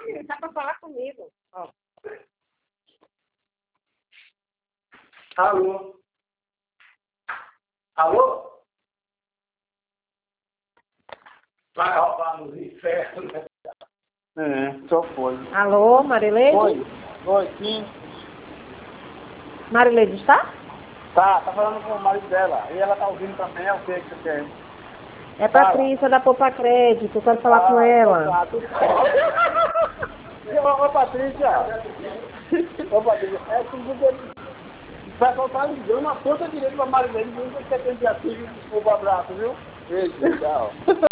Ele tá para falar comigo. Ó. Alô? Alô? Vai roubar nos infernos. Só foi. Alô, Marileide? Oi, sim. Marileide está? Tá falando com o marido dela. E ela tá ouvindo também, é o que você quer? É Patrícia da Poupa Crédito, eu quero falar com ela. Ô, Patrícia. Ô, Patrícia, é que o pessoal tá ligando a ponta direita pra Marilene, dizendo que você tem ativo. Desculpa, abraço, viu? Beijo, tchau.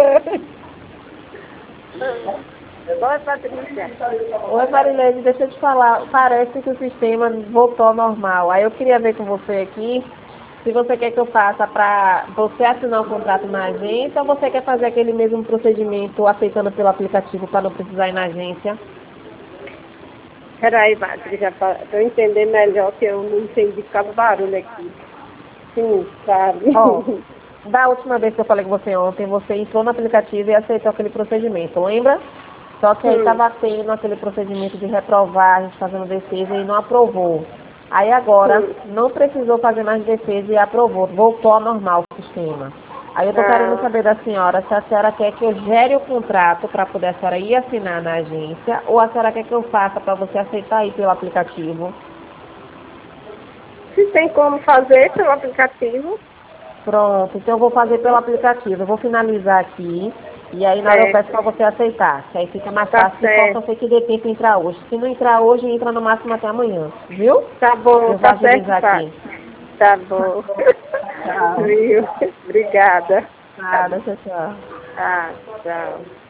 Oi, Patrícia. Oi, Marileide, deixa eu te falar. Parece que o sistema voltou ao normal. Aí eu queria ver com você aqui se você quer que eu faça para você assinar o contrato na agência ou você quer fazer aquele mesmo procedimento aceitando pelo aplicativo para não precisar ir na agência. Peraí, Patrícia, para eu entender melhor, que eu não entendi por causa do barulho aqui. Sim, sabe? Ó, da última vez que eu falei com você ontem, você entrou no aplicativo e aceitou aquele procedimento, lembra? Só que aí estava tendo aquele procedimento de reprovar, a gente fazendo defesa e não aprovou. Aí agora não precisou fazer mais defesa e aprovou, voltou ao normal o sistema. Aí eu estou querendo saber da senhora se a senhora quer que eu gere o contrato para poder a senhora ir assinar na agência ou a senhora quer que eu faça para você aceitar aí pelo aplicativo. Se tem como fazer pelo aplicativo. Pronto, então eu vou fazer pelo aplicativo. Eu vou finalizar aqui e aí na hora eu peço para você aceitar. Que aí fica mais fácil, se só sei que dê tempo entrar hoje. Se não entrar hoje, entra no máximo até amanhã, viu? Tá bom, Eu vou tá certo, agilizar aqui. Tá bom. Tchau. Viu? Obrigada. Nada, tchau, tchau. Ah, tchau.